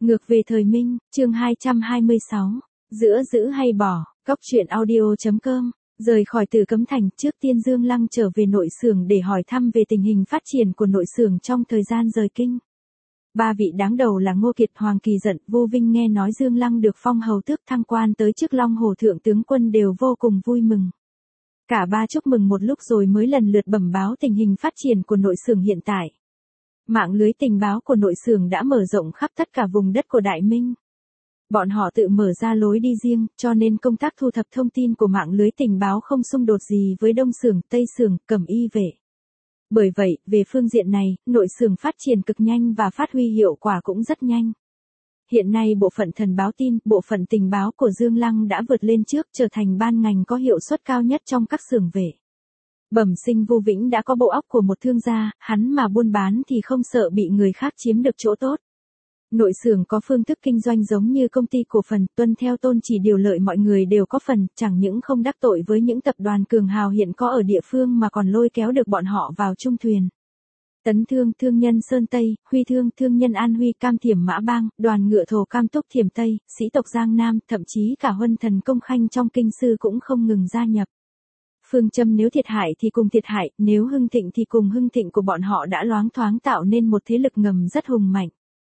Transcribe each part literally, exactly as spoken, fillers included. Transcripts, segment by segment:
Ngược về thời Minh, chương hai trăm hai mươi sáu, giữa giữ hay bỏ, cóc truyện audio chấm com, rời khỏi Tử Cấm Thành, trước tiên Dương Lăng trở về nội xưởng để hỏi thăm về tình hình phát triển của nội xưởng trong thời gian rời kinh. Ba vị đáng đầu là Ngô Kiệt, Hoàng Kỳ Dận, Vô Vinh nghe nói Dương Lăng được phong hầu tước thăng quan tới chức Long Hổ thượng tướng quân đều vô cùng vui mừng. Cả ba chúc mừng một lúc rồi mới lần lượt bẩm báo tình hình phát triển của nội xưởng hiện tại. Mạng lưới tình báo của nội xưởng đã mở rộng khắp tất cả vùng đất của Đại Minh. Bọn họ tự mở ra lối đi riêng, cho nên công tác thu thập thông tin của mạng lưới tình báo không xung đột gì với Đông xưởng, Tây xưởng, Cẩm Y vệ. Bởi vậy, về phương diện này, nội xưởng phát triển cực nhanh và phát huy hiệu quả cũng rất nhanh. Hiện nay bộ phận thần báo tin, bộ phận tình báo của Dương Lăng đã vượt lên trước, trở thành ban ngành có hiệu suất cao nhất trong các xưởng vệ. Bẩm sinh Vu Vĩnh đã có bộ óc của một thương gia, hắn mà buôn bán thì không sợ bị người khác chiếm được chỗ tốt. Nội xưởng có phương thức kinh doanh giống như công ty cổ phần, tuân theo tôn chỉ điều lợi, mọi người đều có phần, chẳng những không đắc tội với những tập đoàn cường hào hiện có ở địa phương mà còn lôi kéo được bọn họ vào chung thuyền. Tấn Thương, thương nhân Sơn Tây, Huy Thương, thương nhân An Huy, Cam Thiểm Mã Bang, đoàn ngựa Thổ Cam Túc Thiểm Tây, sĩ tộc Giang Nam, thậm chí cả Huân Thần Công Khanh trong kinh sư cũng không ngừng gia nhập. Phương châm nếu thiệt hại thì cùng thiệt hại, nếu hưng thịnh thì cùng hưng thịnh của bọn họ đã loáng thoáng tạo nên một thế lực ngầm rất hùng mạnh.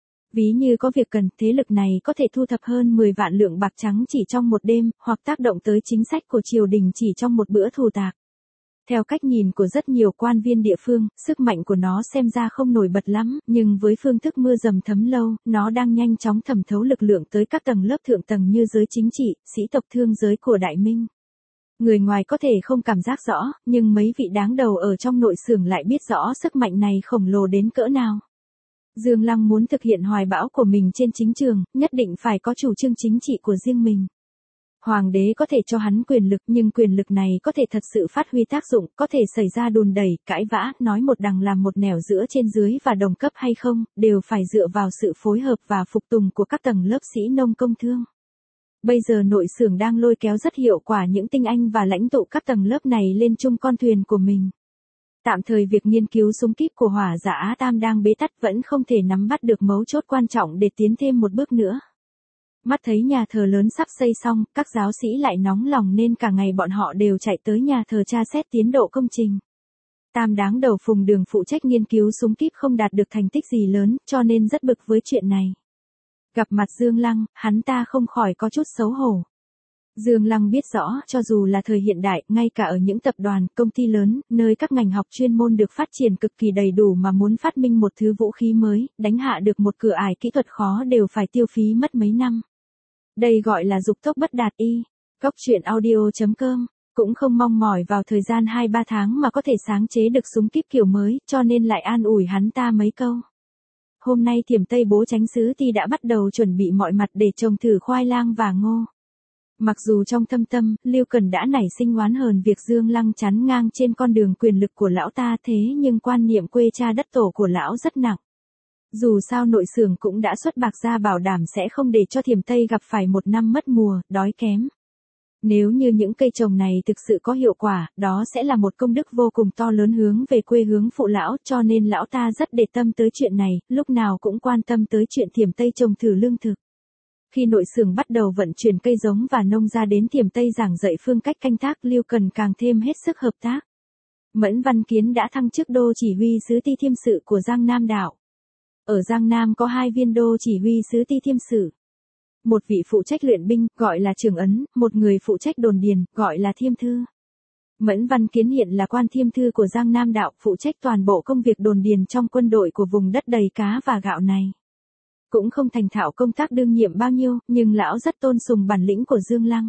Ví như có việc cần, thế lực này có thể thu thập hơn mười vạn lượng bạc trắng chỉ trong một đêm, hoặc tác động tới chính sách của triều đình chỉ trong một bữa thù tạc. Theo cách nhìn của rất nhiều quan viên địa phương, sức mạnh của nó xem ra không nổi bật lắm, nhưng với phương thức mưa dầm thấm lâu, nó đang nhanh chóng thẩm thấu lực lượng tới các tầng lớp thượng tầng như giới chính trị, sĩ tộc, thương giới của Đại Minh. Người ngoài có thể không cảm giác rõ, nhưng mấy vị đáng đầu ở trong nội xưởng lại biết rõ sức mạnh này khổng lồ đến cỡ nào. Dương Lăng muốn thực hiện hoài bão của mình trên chính trường, nhất định phải có chủ trương chính trị của riêng mình. Hoàng đế có thể cho hắn quyền lực, nhưng quyền lực này có thể thật sự phát huy tác dụng, có thể xảy ra đùn đẩy, cãi vã, nói một đằng làm một nẻo giữa trên dưới và đồng cấp hay không, đều phải dựa vào sự phối hợp và phục tùng của các tầng lớp sĩ nông công thương. Bây giờ nội xưởng đang lôi kéo rất hiệu quả những tinh anh và lãnh tụ các tầng lớp này lên chung con thuyền của mình. Tạm thời việc nghiên cứu súng kíp của Hỏa Giả Á Tam đang bế tắc, vẫn không thể nắm bắt được mấu chốt quan trọng để tiến thêm một bước nữa. Mắt thấy nhà thờ lớn sắp xây xong, các giáo sĩ lại nóng lòng nên cả ngày bọn họ đều chạy tới nhà thờ tra xét tiến độ công trình. Tam đáng đầu Phùng Đường phụ trách nghiên cứu súng kíp không đạt được thành tích gì lớn, cho nên rất bực với chuyện này. Gặp mặt Dương Lăng, hắn ta không khỏi có chút xấu hổ. Dương Lăng biết rõ, cho dù là thời hiện đại, ngay cả ở những tập đoàn, công ty lớn, nơi các ngành học chuyên môn được phát triển cực kỳ đầy đủ mà muốn phát minh một thứ vũ khí mới, đánh hạ được một cửa ải kỹ thuật khó đều phải tiêu phí mất mấy năm. Đây gọi là dục tốc bất đạt y. Cóc truyện audio chấm com cũng không mong mỏi vào thời gian hai ba tháng mà có thể sáng chế được súng kíp kiểu mới, cho nên lại an ủi hắn ta mấy câu. Hôm nay Thiểm Tây bố Chánh Sứ Ti đã bắt đầu chuẩn bị mọi mặt để trồng thử khoai lang và ngô. Mặc dù trong thâm tâm, Lưu Cần đã nảy sinh oán hờn việc Dương Lăng chắn ngang trên con đường quyền lực của lão ta, thế nhưng quan niệm quê cha đất tổ của lão rất nặng. Dù sao nội xưởng cũng đã xuất bạc ra bảo đảm sẽ không để cho Thiểm Tây gặp phải một năm mất mùa, đói kém. Nếu như những cây trồng này thực sự có hiệu quả, đó sẽ là một công đức vô cùng to lớn hướng về quê hướng phụ lão, cho nên lão ta rất để tâm tới chuyện này, lúc nào cũng quan tâm tới chuyện Thiểm Tây trồng thử lương thực. Khi nội xưởng bắt đầu vận chuyển cây giống và nông ra đến Thiểm Tây giảng dạy phương cách canh tác, Lưu Cần càng thêm hết sức hợp tác. Mẫn Văn Kiến đã thăng chức đô chỉ huy sứ Ti Thiêm sự của Giang Nam đảo. Ở Giang Nam có hai viên đô chỉ huy sứ Ti Thiêm sự. Một vị phụ trách luyện binh, gọi là Trường Ấn, một người phụ trách đồn điền, gọi là Thiêm Thư. Mẫn Văn Kiến hiện là quan Thiêm Thư của Giang Nam đạo, phụ trách toàn bộ công việc đồn điền trong quân đội của vùng đất đầy cá và gạo này. Cũng không thành thạo công tác đương nhiệm bao nhiêu, nhưng lão rất tôn sùng bản lĩnh của Dương Lăng.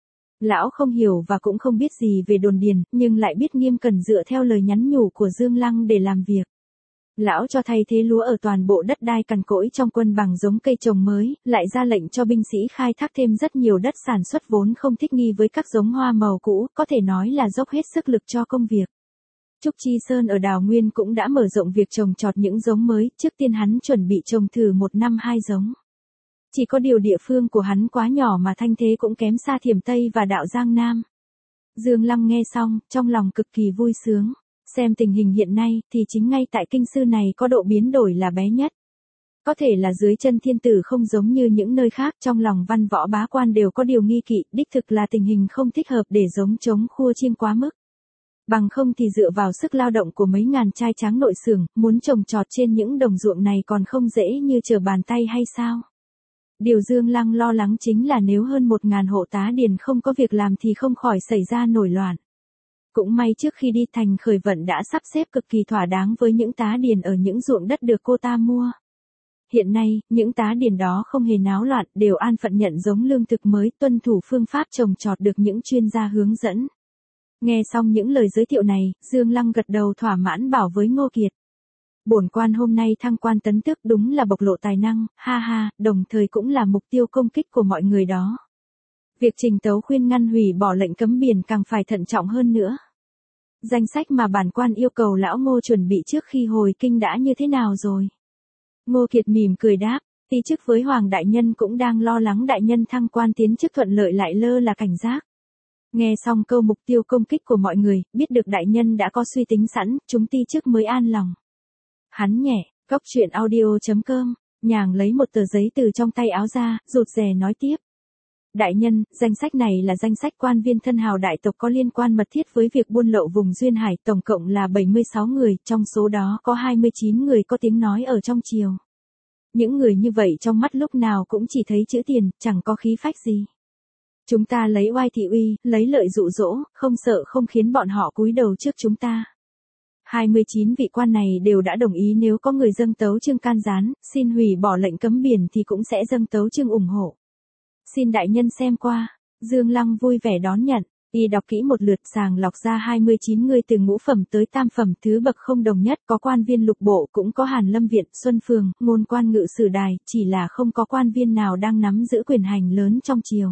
Lão không hiểu và cũng không biết gì về đồn điền, nhưng lại biết nghiêm cẩn dựa theo lời nhắn nhủ của Dương Lăng để làm việc. Lão cho thay thế lúa ở toàn bộ đất đai cằn cỗi trong quân bằng giống cây trồng mới, lại ra lệnh cho binh sĩ khai thác thêm rất nhiều đất sản xuất vốn không thích nghi với các giống hoa màu cũ, có thể nói là dốc hết sức lực cho công việc. Trúc Chi Sơn ở Đào Nguyên cũng đã mở rộng việc trồng trọt những giống mới, trước tiên hắn chuẩn bị trồng thử một năm hai giống. Chỉ có điều địa phương của hắn quá nhỏ mà thanh thế cũng kém xa Thiểm Tây và đạo Giang Nam. Dương Lăng nghe xong, trong lòng cực kỳ vui sướng. Xem tình hình hiện nay, thì chính ngay tại kinh sư này có độ biến đổi là bé nhất. Có thể là dưới chân thiên tử không giống như những nơi khác, trong lòng văn võ bá quan đều có điều nghi kỵ, đích thực là tình hình không thích hợp để giống trống khua chiêng quá mức. Bằng không thì dựa vào sức lao động của mấy ngàn trai tráng nội xưởng, muốn trồng trọt trên những đồng ruộng này còn không dễ như trở bàn tay hay sao? Điều Dương Lăng lo lắng chính là nếu hơn một ngàn hộ tá điền không có việc làm thì không khỏi xảy ra nổi loạn. Cũng may trước khi đi thành khởi vận đã sắp xếp cực kỳ thỏa đáng với những tá điền ở những ruộng đất được cô ta mua. Hiện nay, những tá điền đó không hề náo loạn, đều an phận nhận giống lương thực mới, tuân thủ phương pháp trồng trọt được những chuyên gia hướng dẫn. Nghe xong những lời giới thiệu này, Dương Lăng gật đầu thỏa mãn bảo với Ngô Kiệt. Bổn quan hôm nay thăng quan tấn tước đúng là bộc lộ tài năng, ha ha, đồng thời cũng là mục tiêu công kích của mọi người đó. Việc trình tấu khuyên ngăn hủy bỏ lệnh cấm biển càng phải thận trọng hơn nữa. Danh sách mà bản quan yêu cầu lão Ngô chuẩn bị trước khi hồi kinh đã như thế nào rồi? Ngô Kiệt mỉm cười đáp, ti chức với Hoàng đại nhân cũng đang lo lắng đại nhân thăng quan tiến chức thuận lợi lại lơ là cảnh giác. Nghe xong câu mục tiêu công kích của mọi người, biết được đại nhân đã có suy tính sẵn, chúng ti chức mới an lòng. Hắn nhẹ, Cóc truyện audio chấm com, nhàng lấy một tờ giấy từ trong tay áo ra, rụt rè nói tiếp. Đại nhân, danh sách này là danh sách quan viên thân hào đại tộc có liên quan mật thiết với việc buôn lậu vùng Duyên Hải, tổng cộng là bảy mươi sáu người, trong số đó có hai mươi chín người có tiếng nói ở trong triều. Những người như vậy trong mắt lúc nào cũng chỉ thấy chữ tiền, chẳng có khí phách gì. Chúng ta lấy oai thị uy, lấy lợi dụ dỗ, không sợ không khiến bọn họ cúi đầu trước chúng ta. hai mươi chín vị quan này đều đã đồng ý nếu có người dâng tấu chương can gián, xin hủy bỏ lệnh cấm biển thì cũng sẽ dâng tấu chương ủng hộ. Xin đại nhân xem qua. Dương Lăng vui vẻ đón nhận, y đọc kỹ một lượt sàng lọc ra hai mươi chín người từ ngũ phẩm tới tam phẩm thứ bậc không đồng nhất, có quan viên lục bộ cũng có Hàn Lâm Viện, Xuân Phường, ngôn quan ngự sử đài, chỉ là không có quan viên nào đang nắm giữ quyền hành lớn trong triều.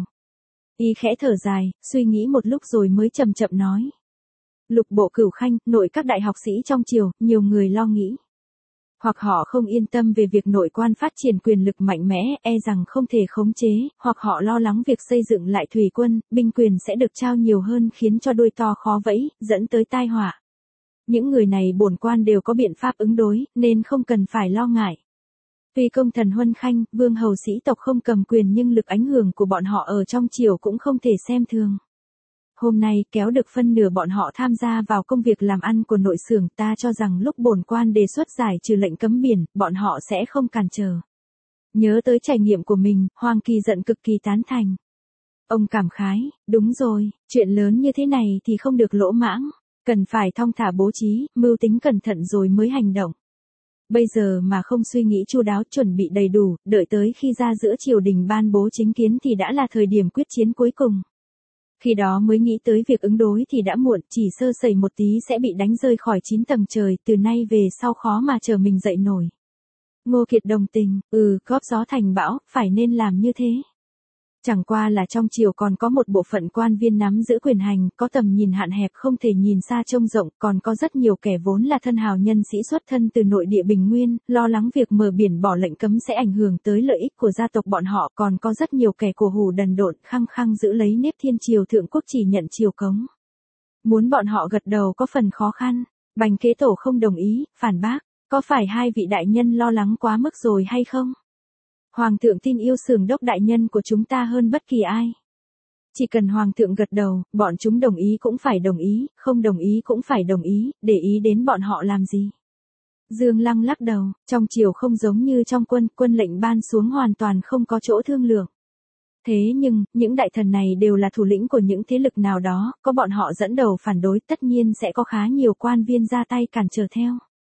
Y khẽ thở dài, suy nghĩ một lúc rồi mới chậm chậm nói. Lục bộ cửu khanh, nội các đại học sĩ trong triều, nhiều người lo nghĩ. Hoặc họ không yên tâm về việc nội quan phát triển quyền lực mạnh mẽ, e rằng không thể khống chế, hoặc họ lo lắng việc xây dựng lại thủy quân, binh quyền sẽ được trao nhiều hơn khiến cho đuôi to khó vẫy, dẫn tới tai họa. Những người này bổn quan đều có biện pháp ứng đối, nên không cần phải lo ngại. Tuy công thần huân khanh, vương hầu sĩ tộc không cầm quyền nhưng lực ảnh hưởng của bọn họ ở trong triều cũng không thể xem thường. Hôm nay kéo được phân nửa bọn họ tham gia vào công việc làm ăn của nội xưởng, ta cho rằng lúc bổn quan đề xuất giải trừ lệnh cấm biển, bọn họ sẽ không cản trở. Nhớ tới trải nghiệm của mình, Hoàng Kỳ giận cực kỳ tán thành. Ông cảm khái, đúng rồi, chuyện lớn như thế này thì không được lỗ mãng, cần phải thong thả bố trí, mưu tính cẩn thận rồi mới hành động. Bây giờ mà không suy nghĩ chu đáo chuẩn bị đầy đủ, đợi tới khi ra giữa triều đình ban bố chính kiến thì đã là thời điểm quyết chiến cuối cùng. Khi đó mới nghĩ tới việc ứng đối thì đã muộn, chỉ sơ sẩy một tí sẽ bị đánh rơi khỏi chín tầng trời, từ nay về sau khó mà chờ mình dậy nổi. Ngô Kiệt đồng tình, ừ, góp gió thành bão, phải nên làm như thế. Chẳng qua là trong triều còn có một bộ phận quan viên nắm giữ quyền hành, có tầm nhìn hạn hẹp không thể nhìn xa trông rộng, còn có rất nhiều kẻ vốn là thân hào nhân sĩ xuất thân từ nội địa Bình Nguyên, lo lắng việc mở biển bỏ lệnh cấm sẽ ảnh hưởng tới lợi ích của gia tộc bọn họ, còn có rất nhiều kẻ cổ hủ đần độn, khăng khăng giữ lấy nếp thiên triều thượng quốc chỉ nhận triều cống. Muốn bọn họ gật đầu có phần khó khăn, Bành Kế Tổ không đồng ý, phản bác, có phải hai vị đại nhân lo lắng quá mức rồi hay không? Hoàng thượng tin yêu Xưởng Đốc đại nhân của chúng ta hơn bất kỳ ai. Chỉ cần Hoàng thượng gật đầu, bọn chúng đồng ý cũng phải đồng ý, không đồng ý cũng phải đồng ý, để ý đến bọn họ làm gì. Dương Lăng lắc đầu, trong triều không giống như trong quân, quân lệnh ban xuống hoàn toàn không có chỗ thương lượng. Thế nhưng, những đại thần này đều là thủ lĩnh của những thế lực nào đó, có bọn họ dẫn đầu phản đối tất nhiên sẽ có khá nhiều quan viên ra tay cản trở theo.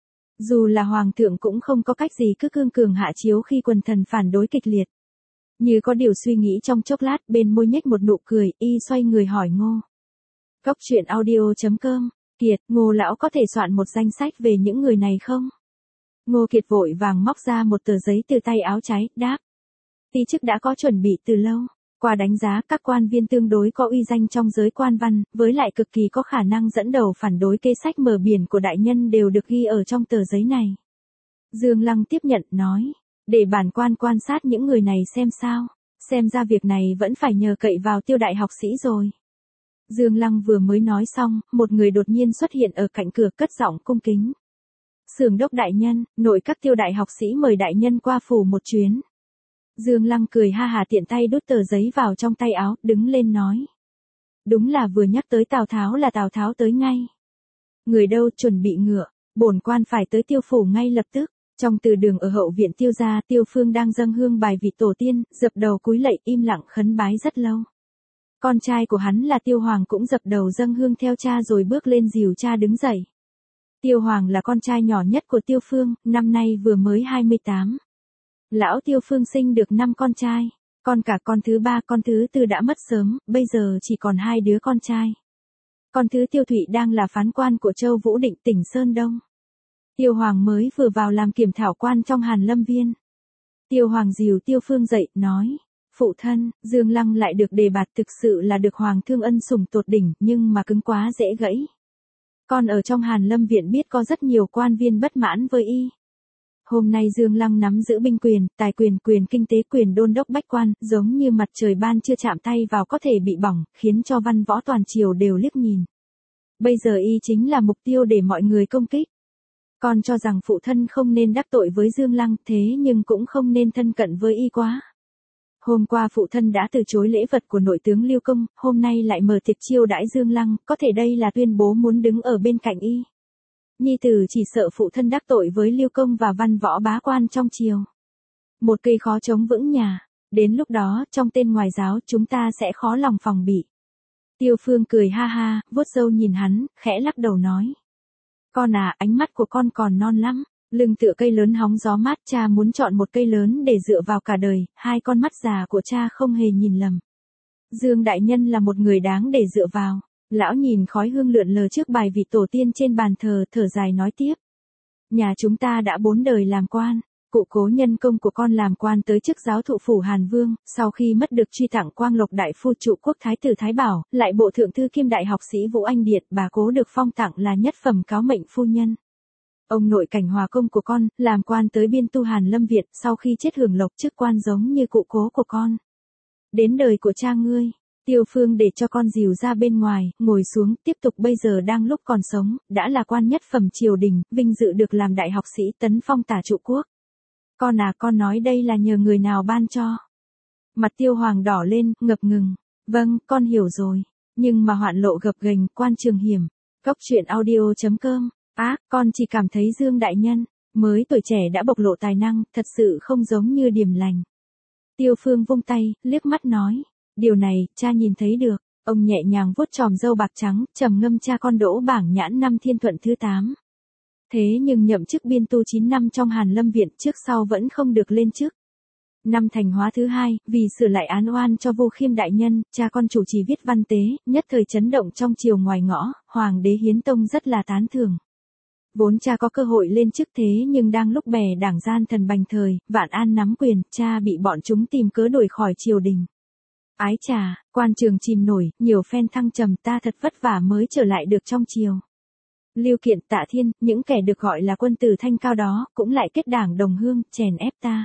Dù là hoàng thượng cũng không có cách gì cứ cương cường hạ chiếu khi quần thần phản đối kịch liệt. Như có điều suy nghĩ trong chốc lát, bên môi nhếch một nụ cười, y xoay người hỏi Ngô. Cóc truyện audio chấm com, Kiệt, Ngô lão có thể soạn một danh sách về những người này không? Ngô Kiệt vội vàng móc ra một tờ giấy từ tay áo trái, đáp. Ti chức đã có chuẩn bị từ lâu. Qua đánh giá các quan viên tương đối có uy danh trong giới quan văn, với lại cực kỳ có khả năng dẫn đầu phản đối kế sách mở biển của đại nhân đều được ghi ở trong tờ giấy này. Dương Lăng tiếp nhận, nói, để bản quan quan sát những người này xem sao, xem ra việc này vẫn phải nhờ cậy vào Tiêu đại học sĩ rồi. Dương Lăng vừa mới nói xong, một người đột nhiên xuất hiện ở cạnh cửa cất giọng cung kính. Xưởng đốc đại nhân, nội các Tiêu đại học sĩ mời đại nhân qua phủ một chuyến. Dương Lăng cười ha hà tiện tay đút tờ giấy vào trong tay áo, đứng lên nói. Đúng là vừa nhắc tới Tào Tháo là Tào Tháo tới ngay. Người đâu chuẩn bị ngựa, bổn quan phải tới Tiêu phủ ngay lập tức. Trong từ đường ở hậu viện Tiêu gia, Tiêu Phương đang dâng hương bài vị tổ tiên, dập đầu cúi lạy im lặng khấn bái rất lâu. Con trai của hắn là Tiêu Hoàng cũng dập đầu dâng hương theo cha rồi bước lên dìu cha đứng dậy. Tiêu Hoàng là con trai nhỏ nhất của Tiêu Phương, năm nay vừa mới hai mươi tám. Lão Tiêu Phương sinh được năm con trai, con cả con thứ ba con thứ tư đã mất sớm, bây giờ chỉ còn hai đứa con trai. Con thứ Tiêu Thụy đang là phán quan của Châu Vũ Định tỉnh Sơn Đông. Tiêu Hoàng mới vừa vào làm kiểm thảo quan trong Hàn Lâm Viên. Tiêu Hoàng dìu Tiêu Phương dậy, nói. Phụ thân, Dương Lăng lại được đề bạt thực sự là được Hoàng thương ân sủng tột đỉnh, nhưng mà cứng quá dễ gãy. Con ở trong Hàn Lâm Viện biết có rất nhiều quan viên bất mãn với y. Hôm nay Dương Lăng nắm giữ binh quyền, tài quyền, quyền kinh tế, quyền đôn đốc bách quan, giống như mặt trời ban chưa chạm tay vào có thể bị bỏng, khiến cho văn võ toàn triều đều liếc nhìn. Bây giờ y chính là mục tiêu để mọi người công kích. Con cho rằng phụ thân không nên đắc tội với Dương Lăng, thế nhưng cũng không nên thân cận với y quá. Hôm qua phụ thân đã từ chối lễ vật của nội tướng Lưu Công, hôm nay lại mở tiệc chiêu đãi Dương Lăng, có thể đây là tuyên bố muốn đứng ở bên cạnh y. Nhi tử chỉ sợ phụ thân đắc tội với Lưu Công và văn võ bá quan trong triều. Một cây khó chống vững nhà, đến lúc đó trong tên ngoài giáo chúng ta sẽ khó lòng phòng bị. Tiêu Phương cười ha ha, vuốt râu nhìn hắn, khẽ lắc đầu nói. Con à, ánh mắt của con còn non lắm. Lưng tựa cây lớn hóng gió mát, cha muốn chọn một cây lớn để dựa vào cả đời, hai con mắt già của cha không hề nhìn lầm. Dương đại nhân là một người đáng để dựa vào. Lão nhìn khói hương lượn lờ trước bài vị tổ tiên trên bàn thờ, thở dài nói tiếp. Nhà chúng ta đã bốn đời làm quan, cụ cố nhân công của con làm quan tới chức giáo thụ phủ Hàn Vương, sau khi mất được truy tặng quang lộc đại phu trụ quốc thái tử Thái Bảo, lại bộ thượng thư kiêm đại học sĩ Vũ Anh Điện, bà cố được phong tặng là nhất phẩm cáo mệnh phu nhân. Ông nội Cảnh Hòa công của con, làm quan tới biên tu Hàn Lâm Viện, sau khi chết hưởng lộc chức quan giống như cụ cố của con. Đến đời của cha ngươi, Tiêu Phương để cho con dìu ra bên ngoài, ngồi xuống, tiếp tục bây giờ đang lúc còn sống, đã là quan nhất phẩm triều đình, vinh dự được làm đại học sĩ tấn phong tả trụ quốc. Con à, con nói đây là nhờ người nào ban cho. Mặt Tiêu Hoàng đỏ lên, ngập ngừng. Vâng, con hiểu rồi. Nhưng mà hoạn lộ gập ghềnh, quan trường hiểm. Cốc truyện audio chấm com. Á, à, con chỉ cảm thấy Dương đại nhân, mới tuổi trẻ đã bộc lộ tài năng, thật sự không giống như Điềm Lành. Tiêu Phương vung tay, liếc mắt nói. Điều này, cha nhìn thấy được. Ông nhẹ nhàng vuốt tròm râu bạc trắng, trầm ngâm cha con đỗ bảng nhãn năm Thiên Thuận thứ tám. Thế nhưng nhậm chức biên tu chín năm trong Hàn Lâm Viện, trước sau vẫn không được lên chức. Năm Thành Hóa thứ hai, vì sửa lại án oan cho Vô Khiêm đại nhân, cha con chủ trì viết văn tế, nhất thời chấn động trong triều ngoài ngõ, Hoàng đế Hiến Tông rất là tán thưởng. Vốn cha có cơ hội lên chức thế nhưng đang lúc bè đảng gian thần bành thời, Vạn An nắm quyền, cha bị bọn chúng tìm cớ đuổi khỏi triều đình. Ái chà, quan trường chìm nổi, nhiều phen thăng trầm, ta thật vất vả mới trở lại được trong triều. Lưu Kiện, Tạ Thiên, những kẻ được gọi là quân tử thanh cao đó, cũng lại kết đảng đồng hương, chèn ép ta.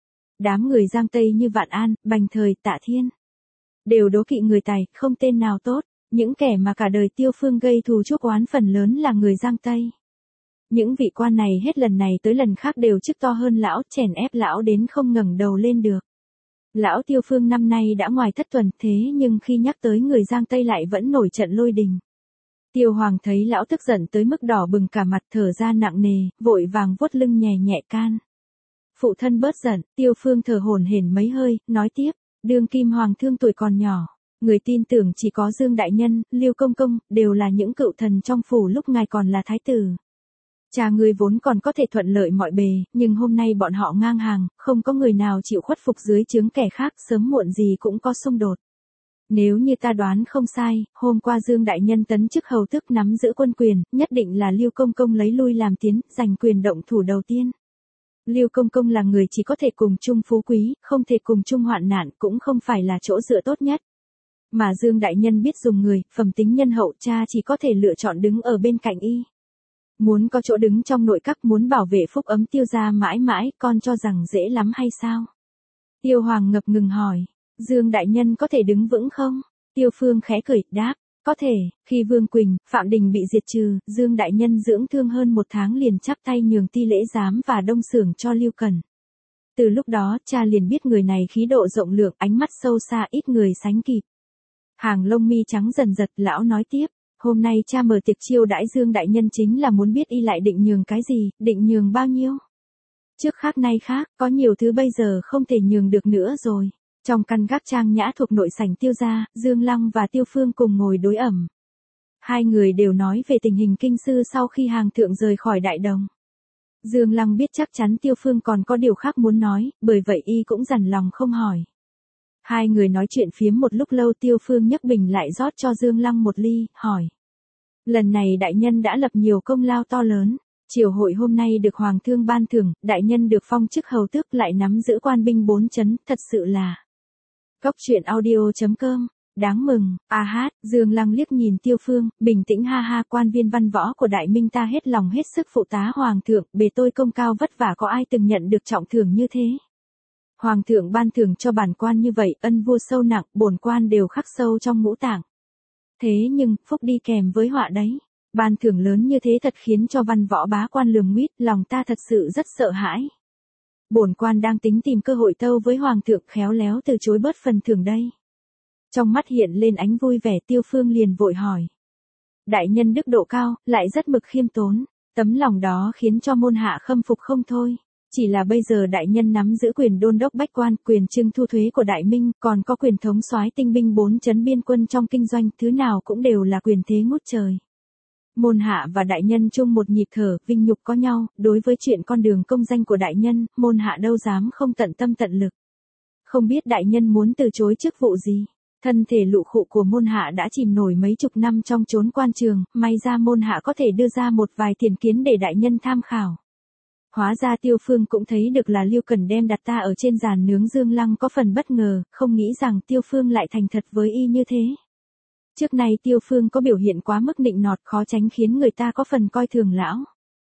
Đám người Giang Tây như Vạn An, Bành Thời, Tạ Thiên, đều đố kỵ người tài, không tên nào tốt. Những kẻ mà cả đời Tiêu Phương gây thù chuốc oán phần lớn là người Giang Tây. Những vị quan này hết lần này tới lần khác đều chức to hơn lão, chèn ép lão đến không ngẩng đầu lên được. Lão Tiêu Phương năm nay đã ngoài thất tuần, thế nhưng khi nhắc tới người Giang Tây lại vẫn nổi trận lôi đình. Tiêu Hoàng thấy lão tức giận tới mức đỏ bừng cả mặt, thở ra nặng nề, vội vàng vuốt lưng nhẹ nhẹ can. Phụ thân bớt giận, Tiêu Phương thở hổn hển mấy hơi, nói tiếp, đương kim hoàng thương tuổi còn nhỏ, người tin tưởng chỉ có Dương đại nhân, Lưu công công, đều là những cựu thần trong phủ lúc ngài còn là thái tử. Cha ngươi vốn còn có thể thuận lợi mọi bề, nhưng hôm nay bọn họ ngang hàng, không có người nào chịu khuất phục dưới trướng kẻ khác, sớm muộn gì cũng có xung đột. Nếu như ta đoán không sai, hôm qua Dương đại nhân tấn chức hầu tước nắm giữ quân quyền, nhất định là Lưu công công lấy lui làm tiến, giành quyền động thủ đầu tiên. Lưu công công là người chỉ có thể cùng chung phú quý, không thể cùng chung hoạn nạn, cũng không phải là chỗ dựa tốt nhất. Mà Dương đại nhân biết dùng người, phẩm tính nhân hậu, cha chỉ có thể lựa chọn đứng ở bên cạnh y. Muốn có chỗ đứng trong nội các, muốn bảo vệ phúc ấm Tiêu gia mãi mãi, con cho rằng dễ lắm hay sao? Tiêu Hoàng ngập ngừng hỏi, Dương đại nhân có thể đứng vững không? Tiêu Phương khẽ cười, đáp, Có thể, khi Vương Quỳnh, Phạm Đình bị diệt trừ, Dương Đại Nhân dưỡng thương hơn một tháng liền chắp tay nhường Ti Lễ Giám và Đông Xưởng cho Lưu Cần. Từ lúc đó, cha liền biết người này khí độ rộng lượng, ánh mắt sâu xa ít người sánh kịp. Hàng lông mi trắng dần giật, lão nói tiếp, hôm nay cha mở tiệc chiêu đãi Dương Đại Nhân chính là muốn biết y lại định nhường cái gì, định nhường bao nhiêu. Trước khác nay khác, có nhiều thứ bây giờ không thể nhường được nữa rồi. Trong căn gác trang nhã thuộc nội sảnh Tiêu gia, Dương Lăng và Tiêu Phương cùng ngồi đối ẩm. Hai người đều nói về tình hình kinh sư sau khi Hàng thượng rời khỏi Đại Đồng. Dương Lăng biết chắc chắn Tiêu Phương còn có điều khác muốn nói, bởi vậy y cũng dằn lòng không hỏi. Hai người nói chuyện phiếm một lúc lâu, Tiêu Phương nhấc bình lại rót cho Dương Lăng một ly, hỏi. Lần này đại nhân đã lập nhiều công lao to lớn. Triều hội hôm nay được Hoàng thương ban thưởng, đại nhân được phong chức hầu tước lại nắm giữ quan binh bốn chấn, thật sự là. Cốc truyện audio chấm com, đáng mừng, a hát, Dương Lăng liếc nhìn Tiêu Phương, bình tĩnh ha ha, quan viên văn võ của đại minh ta hết lòng hết sức phụ tá Hoàng thượng, bề tôi công cao vất vả có ai từng nhận được trọng thưởng như thế. Hoàng thượng ban thưởng cho bản quan như vậy, ân vua sâu nặng, bổn quan đều khắc sâu trong ngũ tạng. Thế nhưng, phúc đi kèm với họa đấy. Ban thưởng lớn như thế thật khiến cho văn võ bá quan lườm nguýt, lòng ta thật sự rất sợ hãi. Bổn quan đang tính tìm cơ hội tâu với Hoàng thượng, khéo léo từ chối bớt phần thưởng đây. Trong mắt hiện lên ánh vui vẻ, Tiêu Phương liền vội hỏi. Đại nhân đức độ cao, lại rất mực khiêm tốn, tấm lòng đó khiến cho môn hạ khâm phục không thôi. Chỉ là bây giờ đại nhân nắm giữ quyền đôn đốc bách quan, quyền trưng thu thuế của Đại Minh, còn có quyền thống soái tinh binh bốn chấn biên quân trong kinh doanh, thứ nào cũng đều là quyền thế ngút trời. Môn hạ và đại nhân chung một nhịp thở, vinh nhục có nhau, đối với chuyện con đường công danh của đại nhân, môn hạ đâu dám không tận tâm tận lực. Không biết đại nhân muốn từ chối chức vụ gì, thân thể lụ khụ của môn hạ đã chìm nổi mấy chục năm trong chốn quan trường, may ra môn hạ có thể đưa ra một vài tiền kiến để đại nhân tham khảo. Hóa ra Tiêu Phương cũng thấy được là Lưu Cần đem đặt ta ở trên giàn nướng. Dương Lăng có phần bất ngờ, không nghĩ rằng Tiêu Phương lại thành thật với y như thế. Trước nay Tiêu Phương có biểu hiện quá mức nịnh nọt, khó tránh khiến người ta có phần coi thường lão.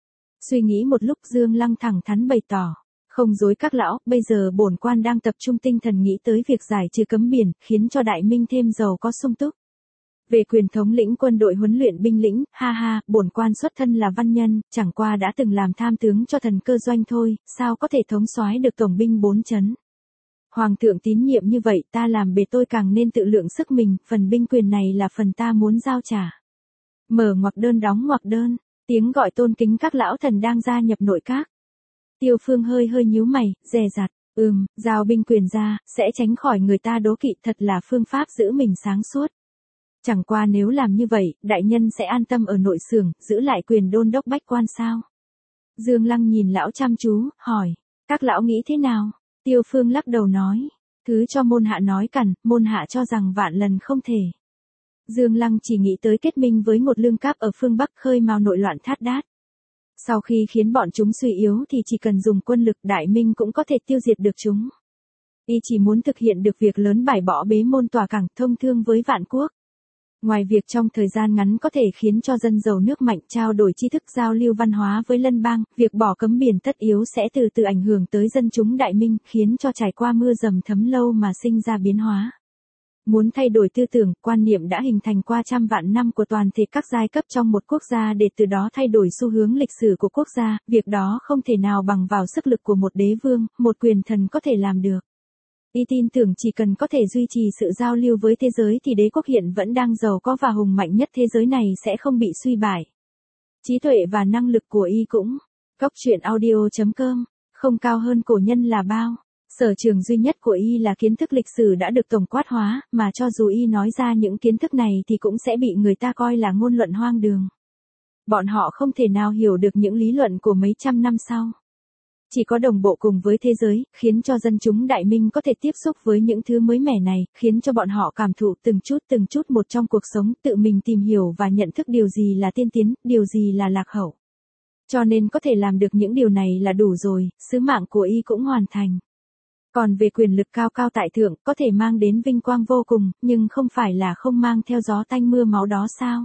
Suy nghĩ một lúc, Dương Lăng thẳng thắn bày tỏ, không dối các lão, bây giờ bổn quan đang tập trung tinh thần nghĩ tới việc giải trừ cấm biển, khiến cho Đại Minh thêm giàu có sung túc. Về quyền thống lĩnh quân đội huấn luyện binh lĩnh, ha ha, bổn quan xuất thân là văn nhân, chẳng qua đã từng làm tham tướng cho thần cơ doanh thôi, sao có thể thống soái được tổng binh bốn chấn. Hoàng thượng tín nhiệm như vậy, ta làm bề tôi càng nên tự lượng sức mình, phần binh quyền này là phần ta muốn giao trả. Mở ngoặc đơn đóng ngoặc đơn, tiếng gọi tôn kính các lão thần đang gia nhập nội các. Tiêu Phương hơi hơi nhíu mày, dè dặt, ừm, giao binh quyền ra, sẽ tránh khỏi người ta đố kỵ, thật là phương pháp giữ mình sáng suốt. Chẳng qua nếu làm như vậy, đại nhân sẽ an tâm ở nội xưởng, giữ lại quyền đôn đốc bách quan sao? Dương Lăng nhìn lão chăm chú, hỏi, các lão nghĩ thế nào? Tiêu Phương lắc đầu nói, thứ cho môn hạ nói cằn, môn hạ cho rằng vạn lần không thể. Dương Lăng chỉ nghĩ tới kết minh với một lương cáp ở phương Bắc khơi mào nội loạn thát đát. Sau khi khiến bọn chúng suy yếu thì chỉ cần dùng quân lực Đại Minh cũng có thể tiêu diệt được chúng. Y chỉ muốn thực hiện được việc lớn bài bỏ bế môn tòa cảng thông thương với vạn quốc. Ngoài việc trong thời gian ngắn có thể khiến cho dân giàu nước mạnh trao đổi tri thức giao lưu văn hóa với lân bang, việc bỏ cấm biển tất yếu sẽ từ từ ảnh hưởng tới dân chúng Đại Minh, khiến cho trải qua mưa dầm thấm lâu mà sinh ra biến hóa. Muốn thay đổi tư tưởng, quan niệm đã hình thành qua trăm vạn năm của toàn thể các giai cấp trong một quốc gia để từ đó thay đổi xu hướng lịch sử của quốc gia, việc đó không thể nào bằng vào sức lực của một đế vương, một quyền thần có thể làm được. Y tin tưởng chỉ cần có thể duy trì sự giao lưu với thế giới thì đế quốc hiện vẫn đang giàu có và hùng mạnh nhất thế giới này sẽ không bị suy bại. Trí tuệ và năng lực của Y cũng. Cốc truyện audio chấm com, không cao hơn cổ nhân là bao. Sở trường duy nhất của Y là kiến thức lịch sử đã được tổng quát hóa, mà cho dù Y nói ra những kiến thức này thì cũng sẽ bị người ta coi là ngôn luận hoang đường. Bọn họ không thể nào hiểu được những lý luận của mấy trăm năm sau. Chỉ có đồng bộ cùng với thế giới, khiến cho dân chúng Đại Minh có thể tiếp xúc với những thứ mới mẻ này, khiến cho bọn họ cảm thụ từng chút từng chút một trong cuộc sống, tự mình tìm hiểu và nhận thức điều gì là tiên tiến, điều gì là lạc hậu. Cho nên có thể làm được những điều này là đủ rồi, sứ mạng của Y cũng hoàn thành. Còn về quyền lực cao cao tại thượng, có thể mang đến vinh quang vô cùng, nhưng không phải là không mang theo gió tanh mưa máu đó sao?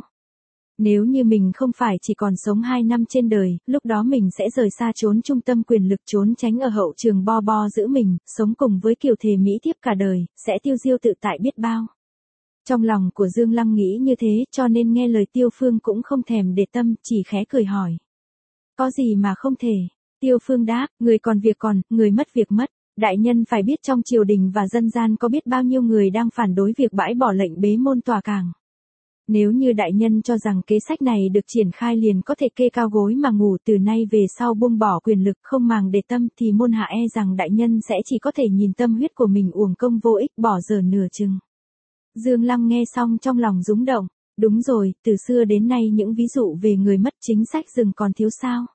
Nếu như mình không phải chỉ còn sống hai năm trên đời, lúc đó mình sẽ rời xa trốn trung tâm quyền lực, trốn tránh ở hậu trường bo bo giữ mình, sống cùng với kiều thề mỹ thiếp cả đời, sẽ tiêu diêu tự tại biết bao. Trong lòng của Dương Lăng nghĩ như thế cho nên nghe lời Tiêu Phương cũng không thèm để tâm, chỉ khẽ cười hỏi. Có gì mà không thể? Tiêu Phương đáp, người còn việc còn, người mất việc mất. Đại nhân phải biết trong triều đình và dân gian có biết bao nhiêu người đang phản đối việc bãi bỏ lệnh bế môn tòa cảng. Nếu như đại nhân cho rằng kế sách này được triển khai liền có thể kê cao gối mà ngủ, từ nay về sau buông bỏ quyền lực không màng để tâm, thì môn hạ e rằng đại nhân sẽ chỉ có thể nhìn tâm huyết của mình uổng công vô ích, bỏ dở nửa chừng. Dương Lăng nghe xong trong lòng rúng động. Đúng rồi, từ xưa đến nay những ví dụ về người mất chính sách rừng còn thiếu sao?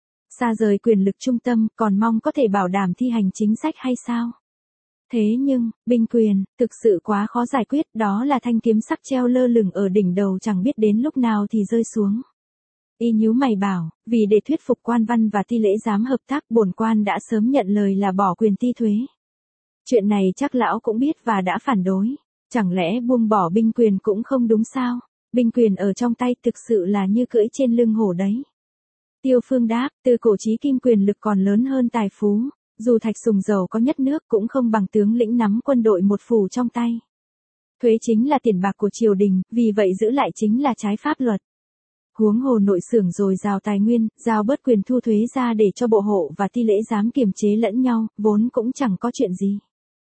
Xa rời quyền lực trung tâm, còn mong có thể bảo đảm thi hành chính sách hay sao? Thế nhưng, binh quyền, thực sự quá khó giải quyết, đó là thanh kiếm sắc treo lơ lửng ở đỉnh đầu chẳng biết đến lúc nào thì rơi xuống. Y nhíu mày bảo, vì để thuyết phục quan văn và ti lễ giám hợp tác, bổn quan đã sớm nhận lời là bỏ quyền ti thuế. Chuyện này chắc lão cũng biết và đã phản đối. Chẳng lẽ buông bỏ binh quyền cũng không đúng sao? Binh quyền ở trong tay thực sự là như cưỡi trên lưng hổ đấy. Tiêu Phương đáp, từ cổ chí kim quyền lực còn lớn hơn tài phú. Dù Thạch Sùng giàu có nhất nước cũng không bằng tướng lĩnh nắm quân đội một phủ trong tay. Thuế chính là tiền bạc của triều đình, vì vậy giữ lại chính là trái pháp luật. Huống hồ nội xưởng dồi dào tài nguyên, giao bớt quyền thu thuế ra để cho bộ hộ và ti lễ giám kiềm chế lẫn nhau, vốn cũng chẳng có chuyện gì.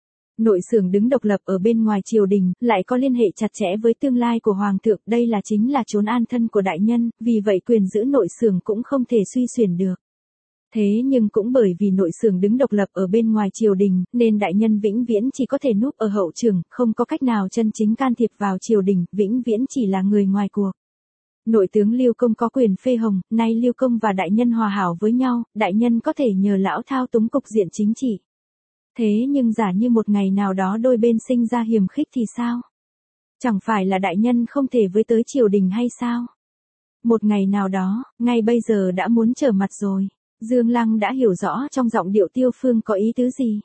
Nội xưởng đứng độc lập ở bên ngoài triều đình, lại có liên hệ chặt chẽ với tương lai của hoàng thượng, đây là chính là chốn an thân của đại nhân, vì vậy quyền giữ nội xưởng cũng không thể suy xuyển được. Thế nhưng cũng bởi vì nội xưởng đứng độc lập ở bên ngoài triều đình, nên đại nhân vĩnh viễn chỉ có thể núp ở hậu trường, không có cách nào chân chính can thiệp vào triều đình, vĩnh viễn chỉ là người ngoài cuộc. Nội tướng Lưu Công có quyền phê hồng, nay Lưu Công và đại nhân hòa hảo với nhau, đại nhân có thể nhờ lão thao túng cục diện chính trị. Thế nhưng giả như một ngày nào đó đôi bên sinh ra hiềm khích thì sao? Chẳng phải là đại nhân không thể với tới triều đình hay sao? Một ngày nào đó, ngay bây giờ đã muốn trở mặt rồi. Dương Lăng đã hiểu rõ trong giọng điệu Tiêu Phương có ý tứ gì.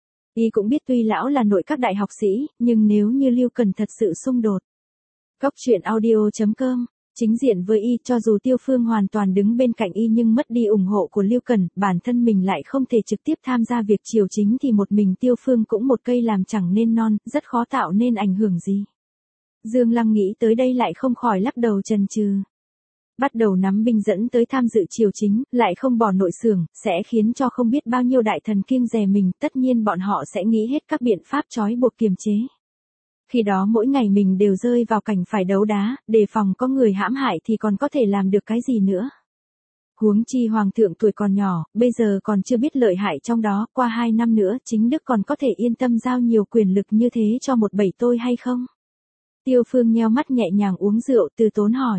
Y cũng biết tuy lão là nội các đại học sĩ, nhưng nếu như Lưu Cần thật sự xung đột. Cốc truyện audio chấm com, chính diện với Y, cho dù Tiêu Phương hoàn toàn đứng bên cạnh Y nhưng mất đi ủng hộ của Lưu Cần, bản thân mình lại không thể trực tiếp tham gia việc triều chính thì một mình Tiêu Phương cũng một cây làm chẳng nên non, rất khó tạo nên ảnh hưởng gì. Dương Lăng nghĩ tới đây lại không khỏi lắc đầu chần chừ. Bắt đầu nắm binh dẫn tới tham dự triều chính, lại không bỏ nội xưởng, sẽ khiến cho không biết bao nhiêu đại thần kiêng dè mình, tất nhiên bọn họ sẽ nghĩ hết các biện pháp trói buộc kiềm chế. Khi đó mỗi ngày mình đều rơi vào cảnh phải đấu đá, đề phòng có người hãm hại thì còn có thể làm được cái gì nữa. Huống chi hoàng thượng tuổi còn nhỏ, bây giờ còn chưa biết lợi hại trong đó, qua hai năm nữa chính Đức còn có thể yên tâm giao nhiều quyền lực như thế cho một bầy tôi hay không? Tiêu Phương nheo mắt nhẹ nhàng uống rượu, từ tốn hỏi.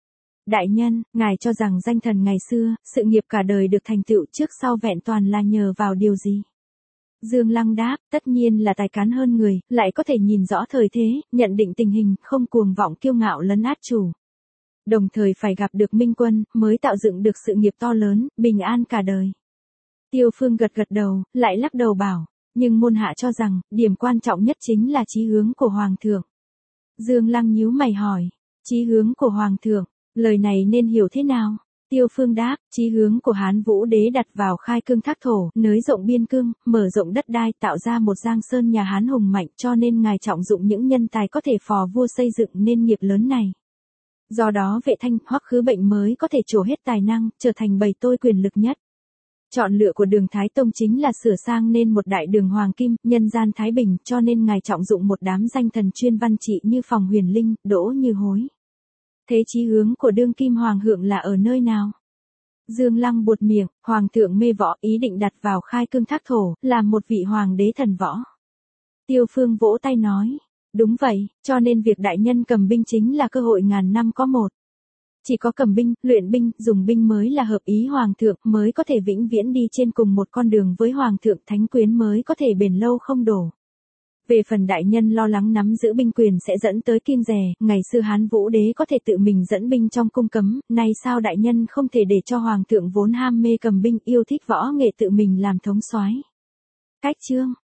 Đại nhân, ngài cho rằng danh thần ngày xưa, sự nghiệp cả đời được thành tựu trước sau vẹn toàn là nhờ vào điều gì? Dương Lăng đáp, tất nhiên là tài cán hơn người, lại có thể nhìn rõ thời thế, nhận định tình hình, không cuồng vọng kiêu ngạo lấn át chủ. Đồng thời phải gặp được minh quân, mới tạo dựng được sự nghiệp to lớn, bình an cả đời. Tiêu Phương gật gật đầu, lại lắc đầu bảo, nhưng môn hạ cho rằng, điểm quan trọng nhất chính là chí hướng của Hoàng thượng. Dương Lăng nhíu mày hỏi, chí hướng của Hoàng thượng, lời này nên hiểu thế nào? Tiêu Phương đáp, chí hướng của Hán Vũ Đế đặt vào khai cương thác thổ, nới rộng biên cương, mở rộng đất đai, tạo ra một giang sơn nhà Hán hùng mạnh, cho nên ngài trọng dụng những nhân tài có thể phò vua xây dựng nên nghiệp lớn này. Do đó Vệ Thanh, Hoắc Khứ Bệnh mới có thể trổ hết tài năng, trở thành bầy tôi quyền lực nhất. Chọn lựa của Đường Thái Tông chính là sửa sang nên một đại đường hoàng kim, nhân gian thái bình, cho nên ngài trọng dụng một đám danh thần chuyên văn trị như Phòng Huyền Linh, Đỗ Như Hối. Thế chí hướng của đương kim hoàng thượng là ở nơi nào? Dương Lăng buột miệng, hoàng thượng mê võ, ý định đặt vào khai cương thác thổ, làm một vị hoàng đế thần võ. Tiêu Phương vỗ tay nói, đúng vậy, cho nên việc đại nhân cầm binh chính là cơ hội ngàn năm có một. Chỉ có cầm binh, luyện binh, dùng binh mới là hợp ý hoàng thượng, mới có thể vĩnh viễn đi trên cùng một con đường với hoàng thượng, thánh quyến mới có thể bền lâu không đổ. Về phần đại nhân lo lắng nắm giữ binh quyền sẽ dẫn tới kiêng dè, ngày xưa Hán Vũ Đế có thể tự mình dẫn binh trong cung cấm, nay sao đại nhân không thể để cho hoàng thượng vốn ham mê cầm binh yêu thích võ nghệ tự mình làm thống soái? Cách chương